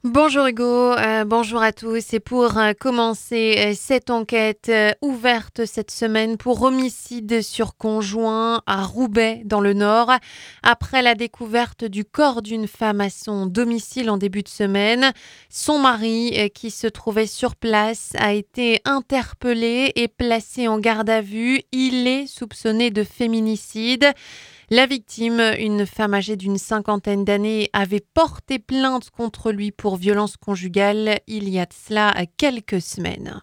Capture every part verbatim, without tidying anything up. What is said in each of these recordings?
Bonjour Hugo, euh, bonjour à tous. Et pour euh, commencer euh, cette enquête euh, ouverte cette semaine pour homicide sur conjoint à Roubaix dans le Nord, après la découverte du corps d'une femme à son domicile en début de semaine, son mari euh, qui se trouvait sur place a été interpellé et placé en garde à vue. Il est soupçonné de féminicide. La victime, une femme âgée d'une cinquantaine d'années, avait porté plainte contre lui pour violence conjugale il y a de cela quelques semaines.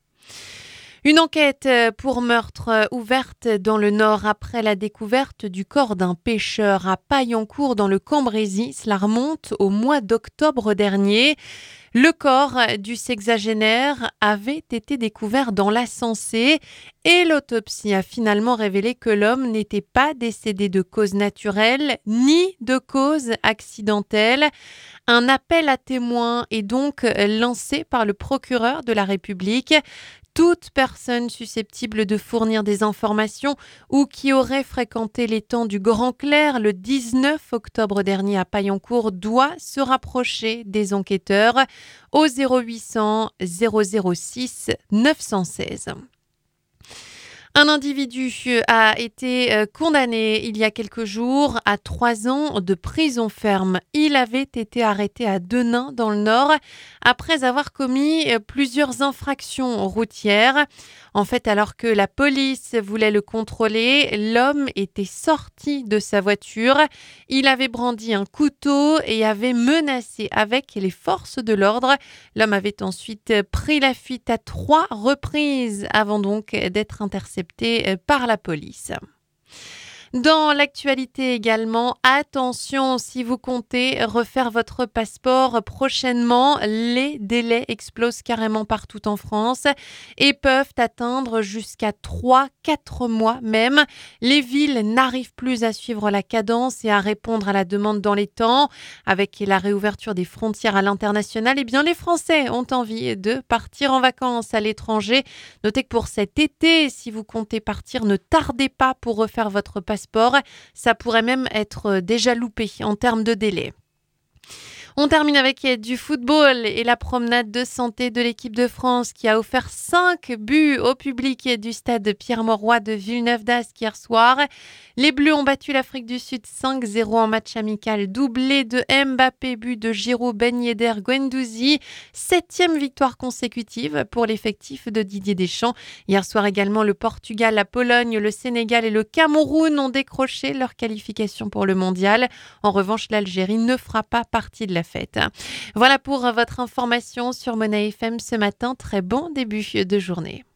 Une enquête pour meurtre ouverte dans le Nord après la découverte du corps d'un pêcheur à Paillencourt dans le Cambrésis. Cela remonte au mois d'octobre dernier. Le corps du sexagénaire avait été découvert dans la Sensée et l'autopsie a finalement révélé que l'homme n'était pas décédé de cause naturelle ni de cause accidentelle. Un appel à témoins est donc lancé par le procureur de la République. Toute personne susceptible de fournir des informations ou qui aurait fréquenté l'étang du Grand Clair le dix-neuf octobre dernier à Paillencourt doit se rapprocher des enquêteurs au zéro huit cents zéro zéro six neuf un six. Un individu a été condamné il y a quelques jours à trois ans de prison ferme. Il avait été arrêté à Denain dans le Nord après avoir commis plusieurs infractions routières. En fait, alors que la police voulait le contrôler, l'homme était sorti de sa voiture. Il avait brandi un couteau et avait menacé avec les forces de l'ordre. L'homme avait ensuite pris la fuite à trois reprises avant donc d'être intercepté par la police. Dans l'actualité également, attention si vous comptez refaire votre passeport prochainement, les délais explosent carrément partout en France et peuvent atteindre jusqu'à trois à quatre mois même. Les villes n'arrivent plus à suivre la cadence et à répondre à la demande dans les temps. Avec la réouverture des frontières à l'international, eh bien les Français ont envie de partir en vacances à l'étranger. Notez que pour cet été, si vous comptez partir, ne tardez pas pour refaire votre passeport. Sport, ça pourrait même être déjà loupé en termes de délai. On termine avec du football et la promenade de santé de l'équipe de France qui a offert cinq buts au public du stade Pierre-Mauroy de Villeneuve-d'Ascq hier soir. Les Bleus ont battu l'Afrique du Sud cinq zéro en match amical, doublé de Mbappé, but de Giroud, Ben Yedder, Guendouzi. Septième victoire consécutive pour l'effectif de Didier Deschamps. Hier soir également, le Portugal, la Pologne, le Sénégal et le Cameroun ont décroché leur qualification pour le mondial. En revanche, l'Algérie ne fera pas partie de la fête. Voilà pour votre information sur Monnaie F M ce matin. Très bon début de journée.